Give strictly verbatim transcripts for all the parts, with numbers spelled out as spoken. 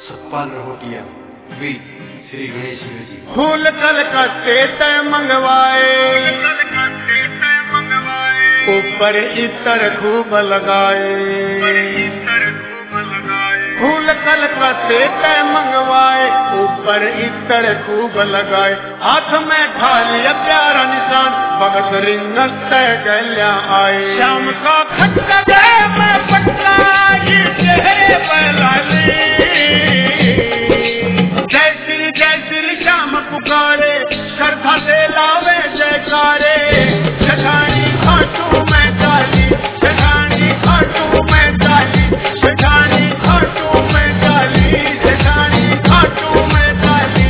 सतपाल रहोटिया वी श्री गणेश जी। फूल कलकत्ते तय मंगवाए, ऊपर इतर खूब लगाए। फूल कलकत्ते तय मंगवाए, ऊपर इतर खूब लगाए। हाथ में खा लिया प्यारा निशान, भगत रिंगत तय गल्या आए। शाम का खट्टा गए मैं पटना, ये चेहरे पर लाली। जय श्री जय श्री श्याम पुकारे, श्रद्धा से लावे जयकारे। जठानी खाटू में डाली, जठानी खाटू में डाली, जठानी खाटू में डाली, जठानी खाटू में डाली।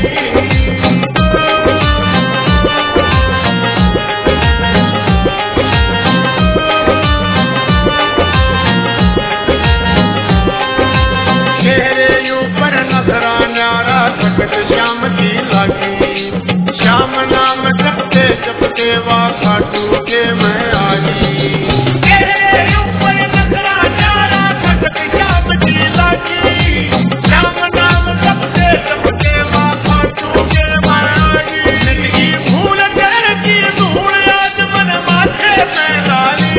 चेहरे ऊपर नजरा न्यारा, जगत श्याम की लागी। श्याम नाम जपते जपते वा खाटू के मैं आई। चेहरे ऊपर नजरा न्यारा, जगत श्याम की लागी। श्याम नाम जपते जपते वा खाटू के मैं आई। जिंदगी भूल कर की धूल आज मन माथे में डाली।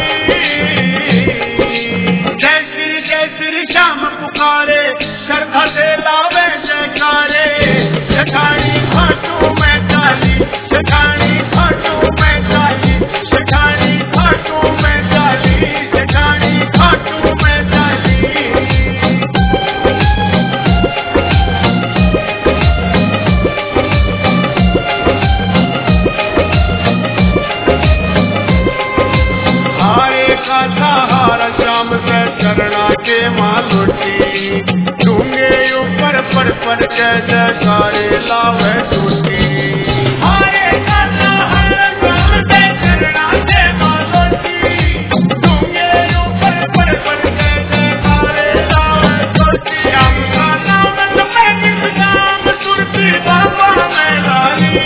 जय श्री जय श्री श्याम पुकारे, श्रद्धा से लावे जयकारे। जठानी खाटू में डाली, जठानी खाटू में डाली, जठानी खाटू में डाली, जठानी खाटू में डाली। हारे का सहारा श्याम से चरणा के मालूटी। डूंगे ऊपर पर पर के जयकारे लावे टूटी। हारे का सहारा श्याम से चरणा के मालूटी। डूंगे ऊपर पर पर के जयकारे लावे टूटी। श्याम का नाम सफेद नाम, सुरती बाबा में लाली।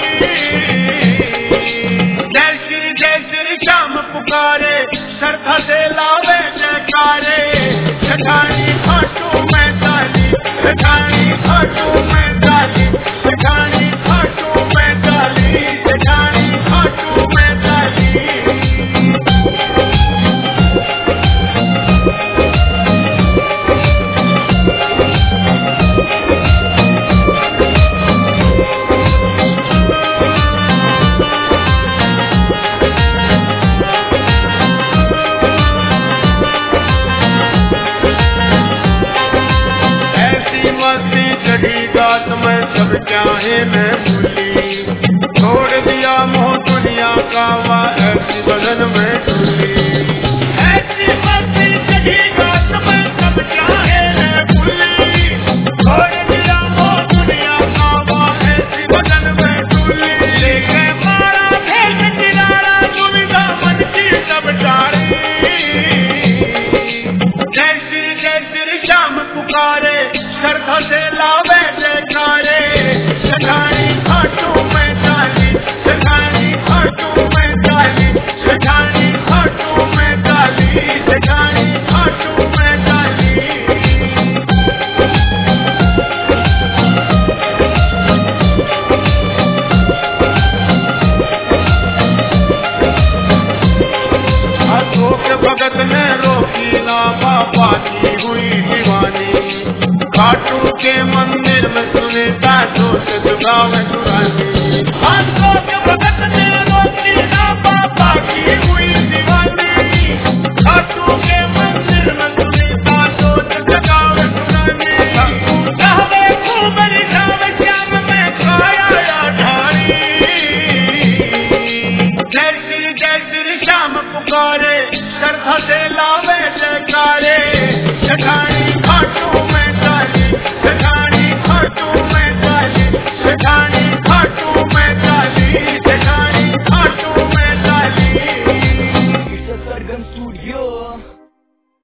जय श्री जय श्री श्याम पुकारे, श्रद्धा से लावे जयकारे। जठानी खाटू में डाली, जठानी खाटू में डाली, जठानी खाटू में डाली, जठानी खाटू में डाली। ऐसी मस्ती चढ़ी गात में सब चाहे मैं भूली। छोड़ दिया मोह दुनिया का वा ऐसी बदन में डूली। ऐसी मस्ती चढ़ी गात में सब चाहे मैं भूली। छोड़ दिया मोह दुनिया का वा ऐसी बदन में डूली। लेके मारा भेद किनारा, दुविधा मन की सब डारी। जय श्री जय श्री श्याम पुकारे, श्रद्धा से लावे जयकारे। जठानी खाटू में डाली, जठानी खाटू में डाली, जठानी खाटू में डाली, जठानी खाटू में डाली। अशोक भगत ने रोकी ना बाबा की हुई दीवानी। खाटू के मंदिर में सुने ताजो से दुगावे दुरानी। अशोक भगत ने रोकी ना बाबा की हुई दीवानी। खाटू के मंदिर में सुने ताजो से दुगावे दुरानी। जावे खूब रिझावे श्याम में खाया या ढारी। जय श्री जय श्री श्याम पुकारे, श्रद्धा से लावे जयकारे। जठानी